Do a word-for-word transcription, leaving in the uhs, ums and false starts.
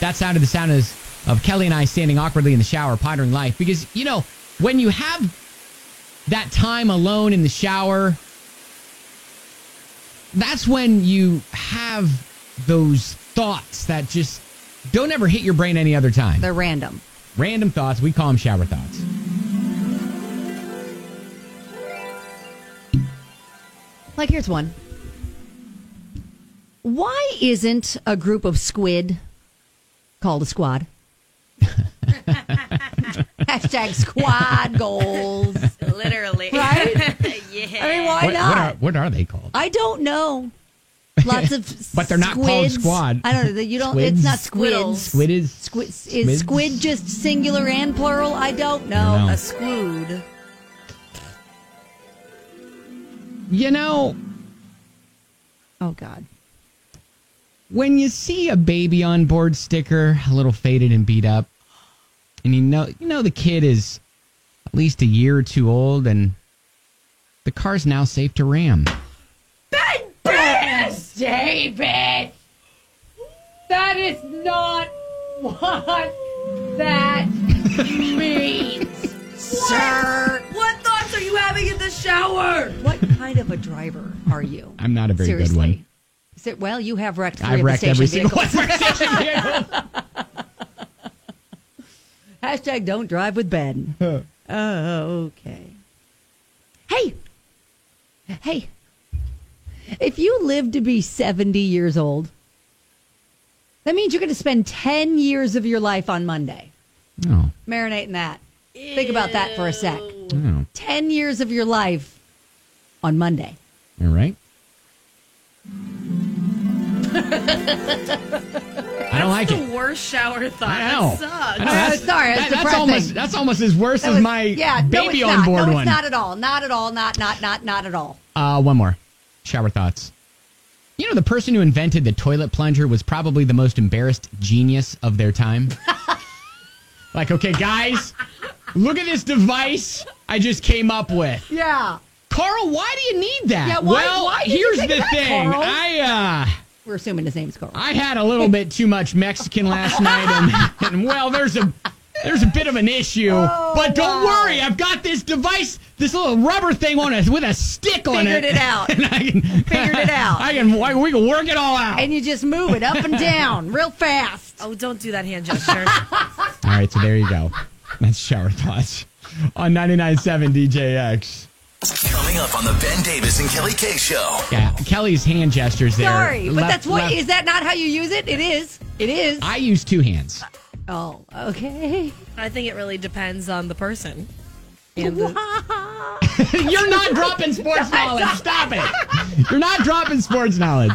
That sounded the sound of, of Kelly and I standing awkwardly in the shower, pondering life. Because, you know, when you have that time alone in the shower, that's when you have those thoughts that just don't ever hit your brain any other time. They're random. Random thoughts. We call them shower thoughts. Like, here's one. Why isn't a group of squid called a squad? Hashtag squad goals. Literally. Right? Yeah. I mean, why What, not? what, are, what are they called? I don't know. Lots of But they're not called squids. squad. I don't know. You don't. Squids? It's not Squiddles. squids. Squid is... Squid is Squids? squid just singular and plural? I don't know. I don't know. A squood. You know, Oh God. when you see a baby on board sticker, a little faded and beat up, and you know, you know the kid is at least a year or two old, and the car's now safe to ram. Yes, David. That is not what that means, sir. What thoughts are you having in the shower? What kind of a driver are you? I'm not a very Seriously. good one. Is it, well, you have wrecked three I've of wrecked the every station single vehicles. station vehicle. Hashtag don't drive with Ben. Oh, okay. Hey. Hey. If you live to be seventy years old, that means you're going to spend ten years of your life on Monday. Oh, Marinate in that. Think about that for a sec. oh. ten years of your life on Monday. All right. I don't like the it. worst shower thought. I know. That sucks. I know, Uh, that's, sorry, that's that- that's depressing. almost that's almost as worse That as was- my yeah, no, baby it's on not. board no, one. it's not at all. Not at all. Not, not, not, not at all. Uh, one more. Shower thoughts. You know, the person who invented the toilet plunger was probably the most embarrassed genius of their time. Like, okay, guys, look at this device I just came up with. Yeah. Carl, why do you need that? Yeah, why- well, why did you here's think the of that, thing. Carl? I, uh... We're assuming his name's Carl. I had a little bit too much Mexican last night, and, and well, there's a there's a bit of an issue. Oh, but don't wow. worry, I've got this device, this little rubber thing on it with a stick on Figured it. it out. And I can, Figured it out. I can we can work it all out. And you just move it up and down real fast. Oh, don't do that hand gesture. All right, so there you go. That's shower thoughts on ninety-nine point seven D J X. Coming up on the Ben Davis and Kelly K Show. Yeah, Kelly's hand gestures there. Sorry, but Left- that's what, left- is that not how you use it? It is. It is. I use two hands. Oh, okay. I think it really depends on the person. And the, You're not dropping sports knowledge. Stop it. You're not dropping sports knowledge.